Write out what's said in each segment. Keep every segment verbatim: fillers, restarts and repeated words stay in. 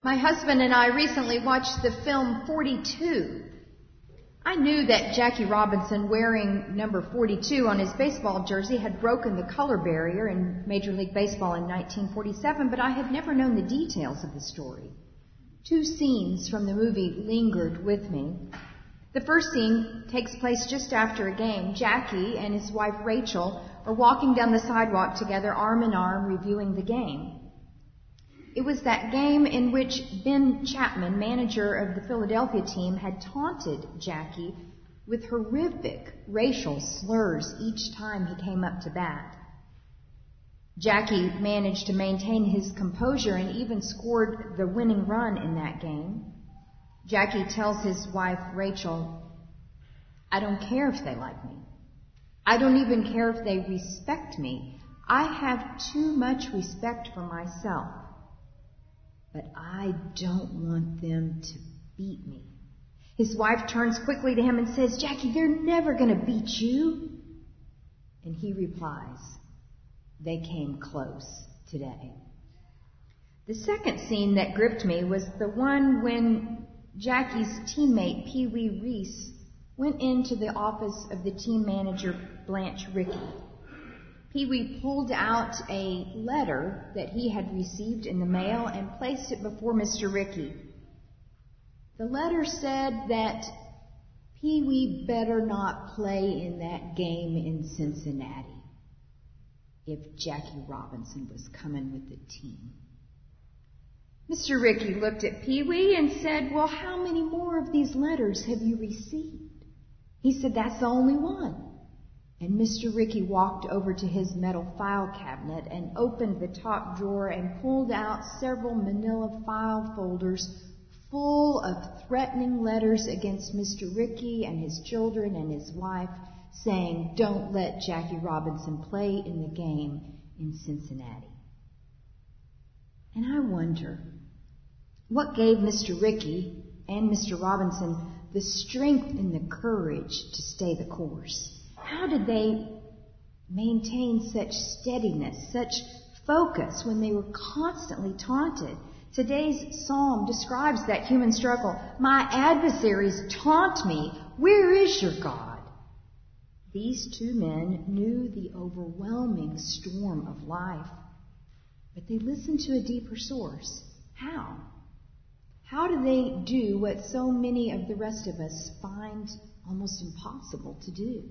My husband and I recently watched the film forty-two. I knew that Jackie Robinson, wearing number forty-two on his baseball jersey, had broken the color barrier in Major League Baseball in nineteen forty-seven, but I had never known the details of the story. Two scenes from the movie lingered with me. The first scene takes place just after a game. Jackie and his wife Rachel are walking down the sidewalk together, arm in arm, reviewing the game. It was that game in which Ben Chapman, manager of the Philadelphia team, had taunted Jackie with horrific racial slurs each time he came up to bat. Jackie managed to maintain his composure and even scored the winning run in that game. Jackie tells his wife, Rachel, "I don't care if they like me. I don't even care if they respect me. I have too much respect for myself. But I don't want them to beat me." His wife turns quickly to him and says, "Jackie, they're never going to beat you." And he replies, "They came close today." The second scene that gripped me was the one when Jackie's teammate, Pee Wee Reese, went into the office of the team manager, Blanche Rickey. Pee Wee pulled out a letter that he had received in the mail and placed it before Mister Rickey. The letter said that Pee Wee better not play in that game in Cincinnati if Jackie Robinson was coming with the team. Mister Rickey looked at Pee Wee and said, "Well, how many more of these letters have you received?" He said, "That's the only one." And Mister Rickey walked over to his metal file cabinet and opened the top drawer and pulled out several manila file folders full of threatening letters against Mister Rickey and his children and his wife, saying, "Don't let Jackie Robinson play in the game in Cincinnati." And I wonder, what gave Mister Rickey and Mister Robinson the strength and the courage to stay the course? How did they maintain such steadiness, such focus when they were constantly taunted? Today's psalm describes that human struggle. "My adversaries taunt me. Where is your God?" These two men knew the overwhelming storm of life, but they listened to a deeper source. How? How do they do what so many of the rest of us find almost impossible to do?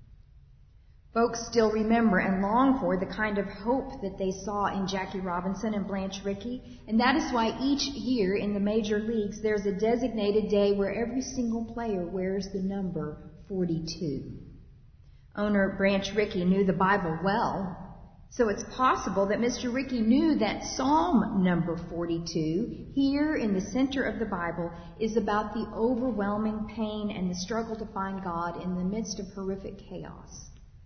Folks still remember and long for the kind of hope that they saw in Jackie Robinson and Blanche Rickey, and that is why each year in the major leagues there's a designated day where every single player wears the number forty-two. Owner Blanche Rickey knew the Bible well, so it's possible that Mister Rickey knew that Psalm number forty-two, here in the center of the Bible, is about the overwhelming pain and the struggle to find God in the midst of horrific chaos.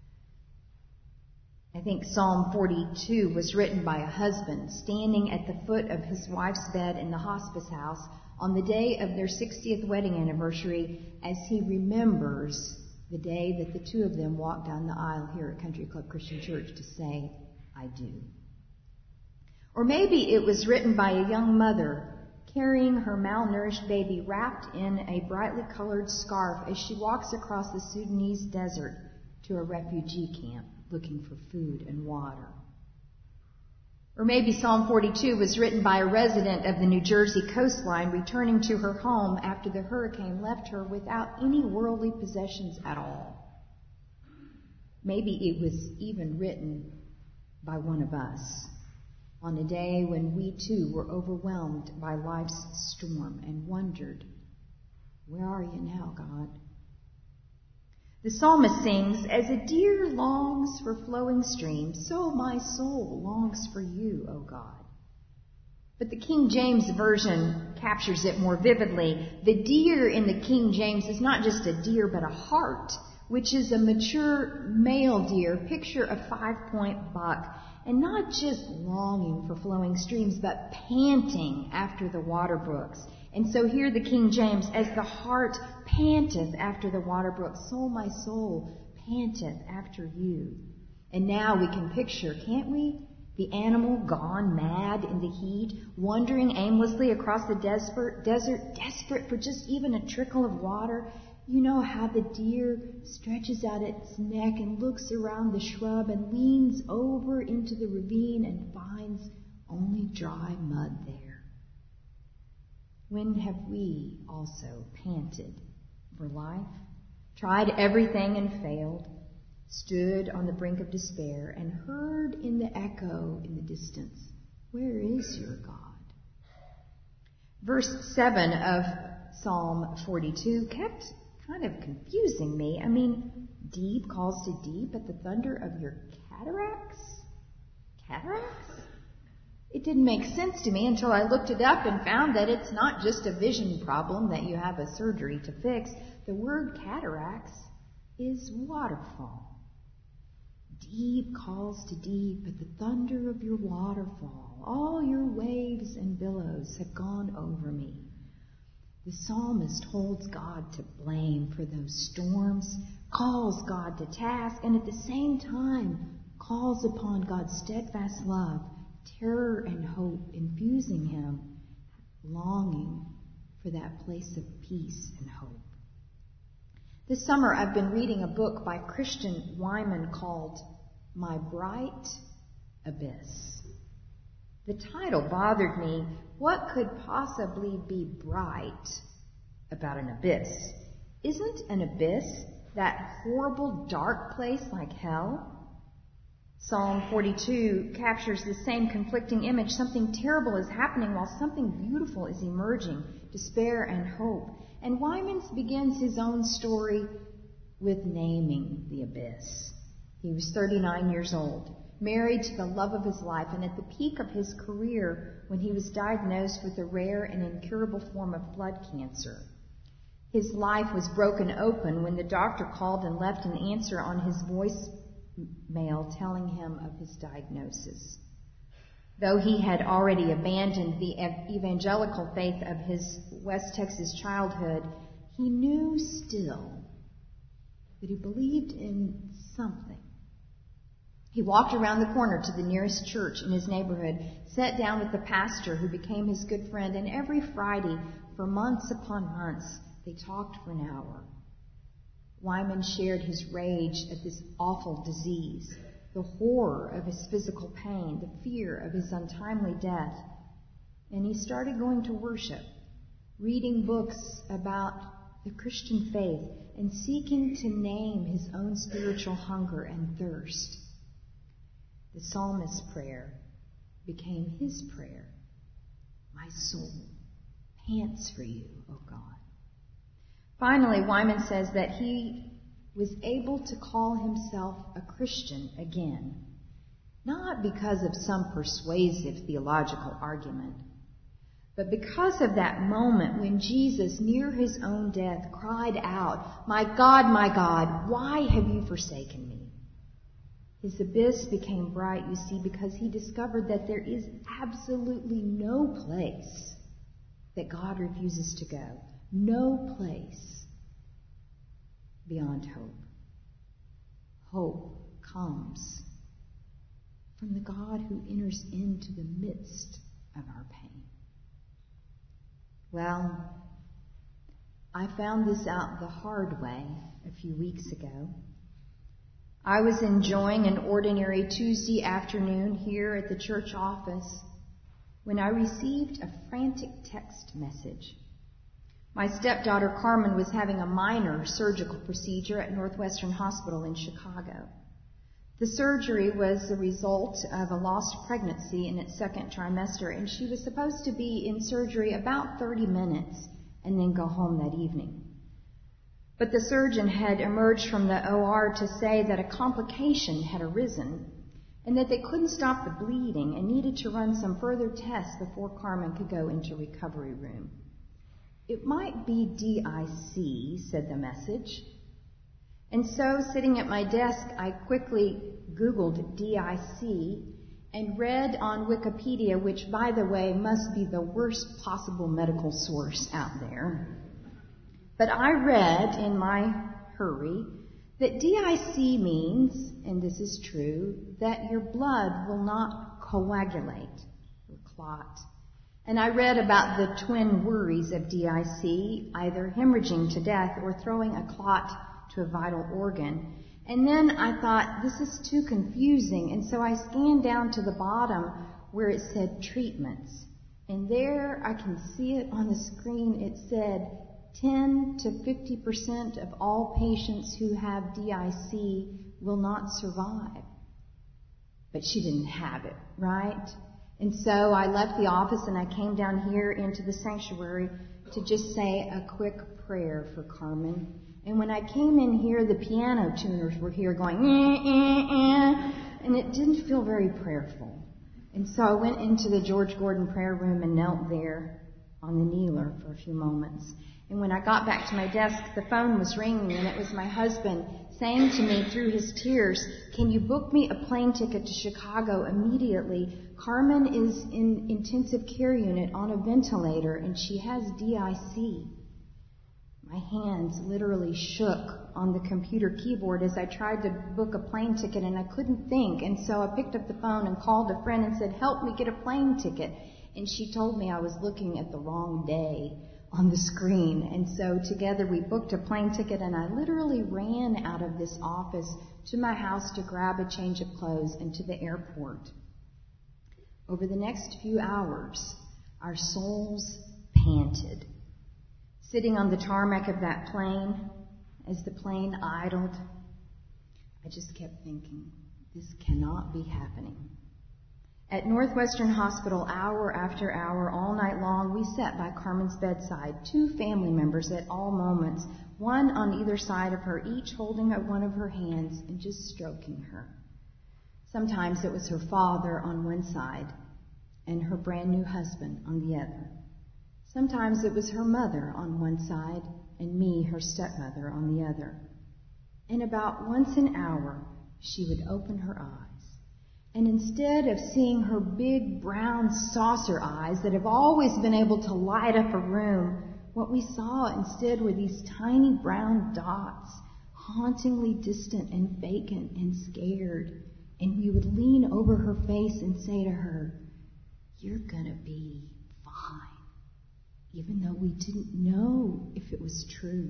I think Psalm forty-two was written by a husband standing at the foot of his wife's bed in the hospice house on the day of their sixtieth wedding anniversary as he remembers the day that the two of them walked down the aisle here at Country Club Christian Church to say, "I do." Or maybe it was written by a young mother carrying her malnourished baby wrapped in a brightly colored scarf as she walks across the Sudanese desert to a refugee camp looking for food and water. Or maybe Psalm forty-two was written by a resident of the New Jersey coastline returning to her home after the hurricane left her without any worldly possessions at all. Maybe it was even written by one of us on a day when we too were overwhelmed by life's storm and wondered, "Where are you now, God?" The psalmist sings, "As a deer longs for flowing streams, so my soul longs for you, O God." But the King James Version captures it more vividly. The deer in the King James is not just a deer, but a hart, which is a mature male deer, picture a five-point buck, and not just longing for flowing streams, but panting after the water brooks. And so here the King James, "As the hart panteth after the water brook, so my soul panteth after you." And now we can picture, can't we? The animal gone mad in the heat, wandering aimlessly across the desert, desert, desperate for just even a trickle of water. You know how the deer stretches out its neck and looks around the shrub and leans over into the ravine and finds only dry mud there. When have we also panted for life, tried everything and failed, stood on the brink of despair and heard in the echo in the distance, "Where is your God?" Verse seven of Psalm forty-two kept kind of confusing me. I mean, deep calls to deep at the thunder of your cataracts? Cataracts? It didn't make sense to me until I looked it up and found that it's not just a vision problem that you have a surgery to fix. The word cataracts is waterfall. Deep calls to deep at the thunder of your waterfall. All your waves and billows have gone over me. The psalmist holds God to blame for those storms, calls God to task, and at the same time calls upon God's steadfast love, terror and hope, infusing him, longing for that place of peace and hope. This summer I've been reading a book by Christian Wyman called My Bright Abyss. The title bothered me. What could possibly be bright about an abyss? Isn't an abyss that horrible dark place like hell? Psalm forty-two captures the same conflicting image. Something terrible is happening while something beautiful is emerging, despair and hope. And Wyman begins his own story with naming the abyss. He was thirty-nine years old, married to the love of his life, and at the peak of his career when he was diagnosed with a rare and incurable form of blood cancer. His life was broken open when the doctor called and left an answer on his voicemail telling him of his diagnosis. Though he had already abandoned the evangelical faith of his West Texas childhood, he knew still that he believed in something. He walked around the corner to the nearest church in his neighborhood, sat down with the pastor who became his good friend, and every Friday, for months upon months, they talked for an hour. Wyman shared his rage at this awful disease, the horror of his physical pain, the fear of his untimely death. And he started going to worship, reading books about the Christian faith, and seeking to name his own spiritual hunger and thirst. The psalmist's prayer became his prayer. My soul pants for you, O God. Finally, Wyman says that he was able to call himself a Christian again, not because of some persuasive theological argument, but because of that moment when Jesus, near his own death, cried out, "My God, my God, why have you forsaken me?" His abyss became bright, you see, because he discovered that there is absolutely no place that God refuses to go. No place beyond hope. Hope comes from the God who enters into the midst of our pain. Well, I found this out the hard way a few weeks ago. I was enjoying an ordinary Tuesday afternoon here at the church office when I received a frantic text message. My stepdaughter Carmen was having a minor surgical procedure at Northwestern Hospital in Chicago. The surgery was the result of a lost pregnancy in its second trimester, and she was supposed to be in surgery about thirty minutes and then go home that evening. But the surgeon had emerged from the O R to say that a complication had arisen and that they couldn't stop the bleeding and needed to run some further tests before Carmen could go into recovery room. It might be D I C, said the message. And so, sitting at my desk, I quickly Googled D I C and read on Wikipedia, which, by the way, must be the worst possible medical source out there. But I read in my hurry that D I C means, and this is true, that your blood will not coagulate, or clot. And I read about the twin worries of D I C, either hemorrhaging to death or throwing a clot to a vital organ. And then I thought, this is too confusing, and so I scanned down to the bottom where it said treatments. And there, I can see it on the screen, it said ten to fifty percent of all patients who have D I C will not survive. But she didn't have it, right? And so I left the office and I came down here into the sanctuary to just say a quick prayer for Carmen. And when I came in here, the piano tuners were here going, eh, eh, eh, and it didn't feel very prayerful. And so I went into the George Gordon prayer room and knelt there on the kneeler for a few moments. And when I got back to my desk, the phone was ringing, and it was my husband saying to me through his tears, can you book me a plane ticket to Chicago immediately? Carmen is in intensive care unit on a ventilator, and she has D I C. My hands literally shook on the computer keyboard as I tried to book a plane ticket, and I couldn't think. And so I picked up the phone and called a friend and said, help me get a plane ticket. And she told me I was looking at the wrong day on the screen. And so together we booked a plane ticket, and I literally ran out of this office to my house to grab a change of clothes and to the airport. Over the next few hours, our souls panted. Sitting on the tarmac of that plane, as the plane idled, I just kept thinking, this cannot be happening. At Northwestern Hospital, hour after hour, all night long, we sat by Carmen's bedside, two family members at all moments, one on either side of her, each holding one of her hands and just stroking her. Sometimes it was her father on one side and her brand new husband on the other. Sometimes it was her mother on one side and me, her stepmother, on the other. And about once an hour, she would open her eyes. And instead of seeing her big brown saucer eyes that have always been able to light up a room, what we saw instead were these tiny brown dots, hauntingly distant and vacant and scared. And we would lean over her face and say to her, you're gonna be fine. Even though we didn't know if it was true.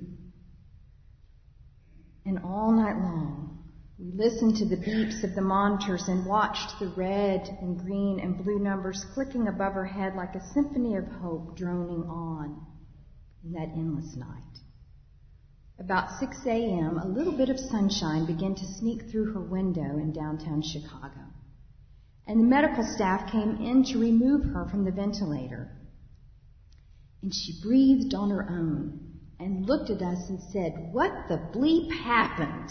And all night long, we listened to the beeps of the monitors and watched the red and green and blue numbers clicking above her head like a symphony of hope droning on in that endless night. About six a.m., a little bit of sunshine began to sneak through her window in downtown Chicago. And the medical staff came in to remove her from the ventilator. And she breathed on her own and looked at us and said, what the bleep happened?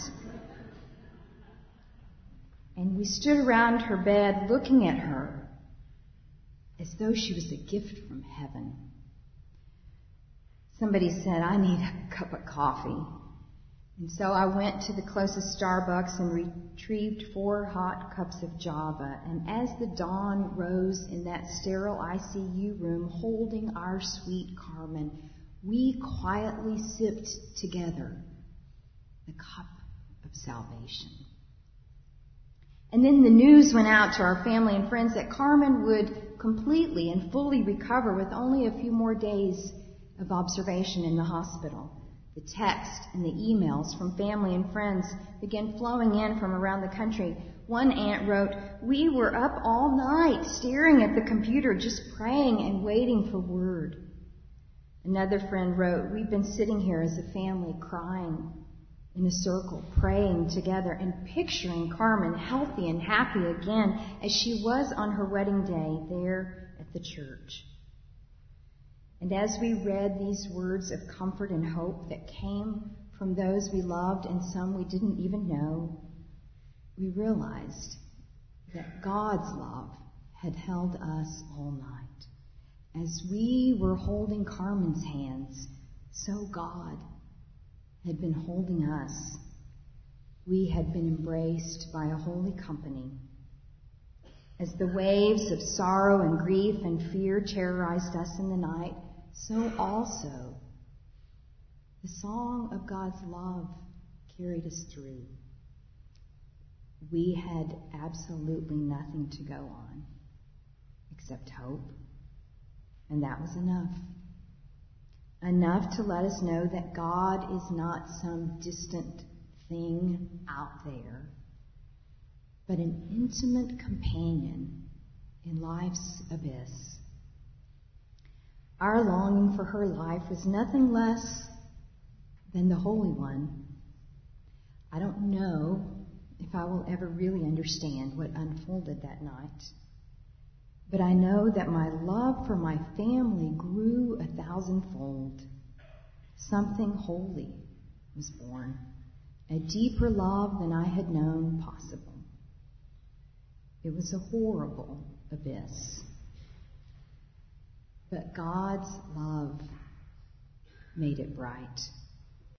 And we stood around her bed looking at her as though she was a gift from heaven. Somebody said, I need a cup of coffee. And so I went to the closest Starbucks and retrieved four hot cups of Java. And as the dawn rose in that sterile I C U room holding our sweet Carmen, we quietly sipped together the cup of salvation. And then the news went out to our family and friends that Carmen would completely and fully recover with only a few more days of observation in the hospital. The text and the emails from family and friends began flowing in from around the country. One aunt wrote, we were up all night staring at the computer, just praying and waiting for word. Another friend wrote, we've been sitting here as a family crying in a circle, praying together and picturing Carmen healthy and happy again as she was on her wedding day there at the church. And as we read these words of comfort and hope that came from those we loved and some we didn't even know, we realized that God's love had held us all night. As we were holding Carmen's hands, so God had been holding us. We had been embraced by a holy company. As the waves of sorrow and grief and fear terrorized us in the night, so also the song of God's love carried us through. We had absolutely nothing to go on. except hope. And that was enough. Enough to let us know that God is not some distant thing out there, but an intimate companion in life's abyss. Our longing for her life was nothing less than the Holy One. I don't know if I will ever really understand what unfolded that night, but I know that my love for my family grew a thousandfold. Something holy was born, a deeper love than I had known possible. It was a horrible abyss, but God's love made it bright.